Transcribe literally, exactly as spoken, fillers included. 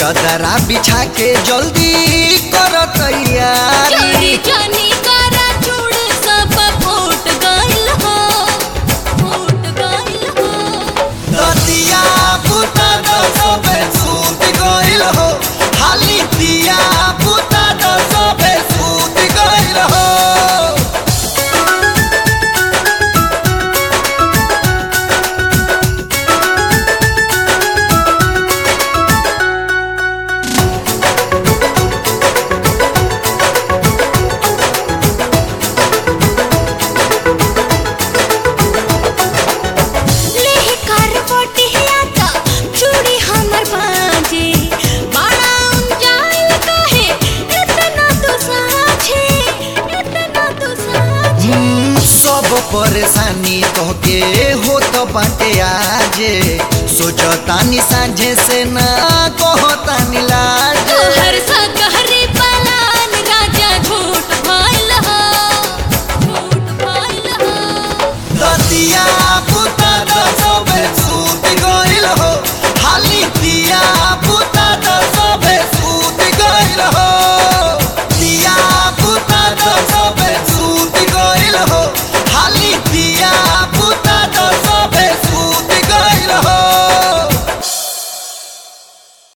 चदरा बिछा के जल्दी कर तैयारी। चोरी जानी करा चूड़ सब फूट गइल हो, फूट गइल हो। दतिया पुता द सबे सूत गइल हो, हाली दिया पुता द सबे सूत गइल हो। परेशानी तोहके हो तो बाटे आजे, सोचतानी साझे से ना कहता